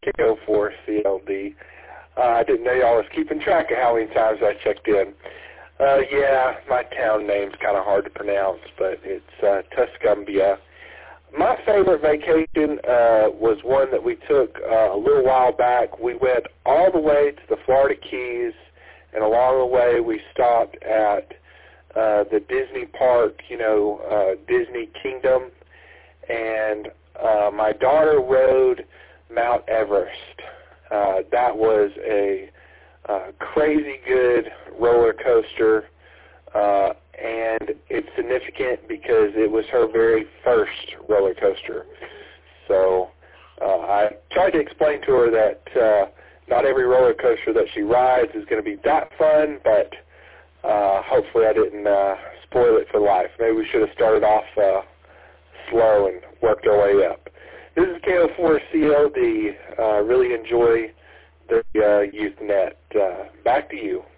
KO4CLD. I didn't know y'all was keeping track of how many times I checked in. Yeah, my town name's kind of hard to pronounce, but it's Tuscumbia. My favorite vacation was one that we took a little while back. We went all the way to the Florida Keys, and along the way we stopped at the Disney park, Disney Kingdom, and my daughter rode Mount Everest. That was a crazy good roller coaster, and it's significant because it was her very first roller coaster. So I tried to explain to her that not every roller coaster that she rides is going to be that fun, but hopefully I didn't spoil it for life. Maybe we should have started off slow and worked our way up. This is KO4CLD. Really enjoy the YouthNet. Back to you.